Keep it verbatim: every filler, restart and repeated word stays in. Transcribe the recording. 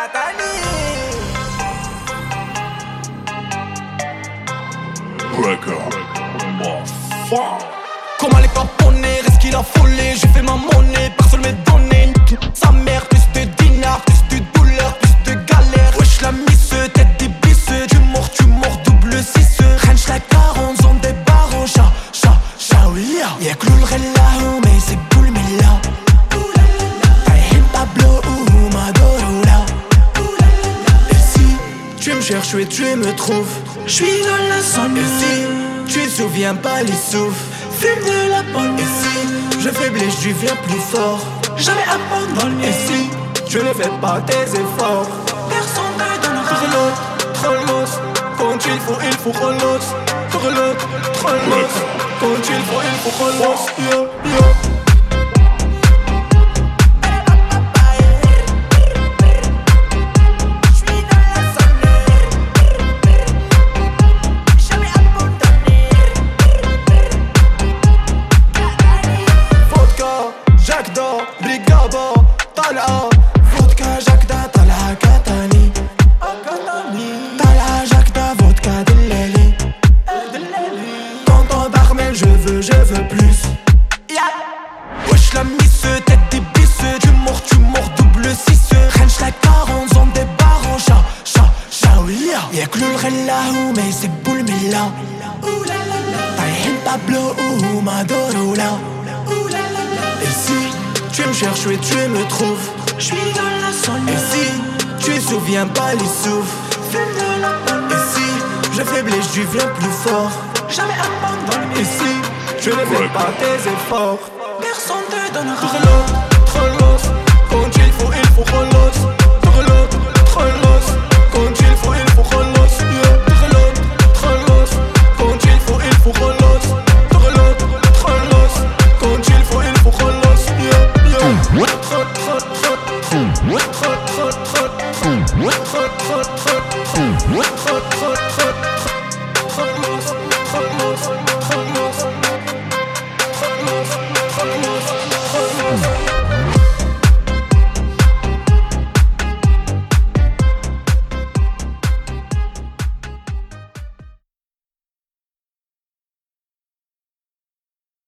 Comment les paponner, est-ce qu'il a volé? J'ai fait ma monnaie, personne m'est donné. Sa mère, plus de dinars, plus de douleur, plus de galère. Wesh la misse, tête des bisses. Tu mords, tu mords, double six. Range la quarante, zone des barons. Cha, cha, cha, oulia. Y'a que l'ulrel là, mais c'est cool, mais là. T'as Pablo ou Maduro là. Et si tu me cherches et tu me trouves, j'suis dans la zone. Et si tu te souviens pas les souffles, fume de la bonne. Et si je faiblis, je deviens plus fort. Jamais abandonné. Et si je ne fais pas tes efforts, personne ne donnera. Reload, reload, quand il faut, il faut reload. Reload, reload, quand il faut, il faut reload. Yo, yo. Y'a que le là, mais c'est boule, mais là. T'as Pablo ou Maduro là. Et si tu me cherches et tu me trouves, j'suis dans la zone. Et si tu te souviens pas les souffles, et si je faiblis, je deviens plus fort. Jamais abandonné. Et si je ne fais pas tes efforts, personne te donnera. Reload, reload, quand il faut, il faut reload. Reload, reload, quand il faut, il faut reload. Reload, reload, quand il faut, il faut reload. Reload, reload, quand il faut, il faut reload. Trot, trot, trot, trot, trot, trot, trot, trot, trot, trot, trot, trot, trot.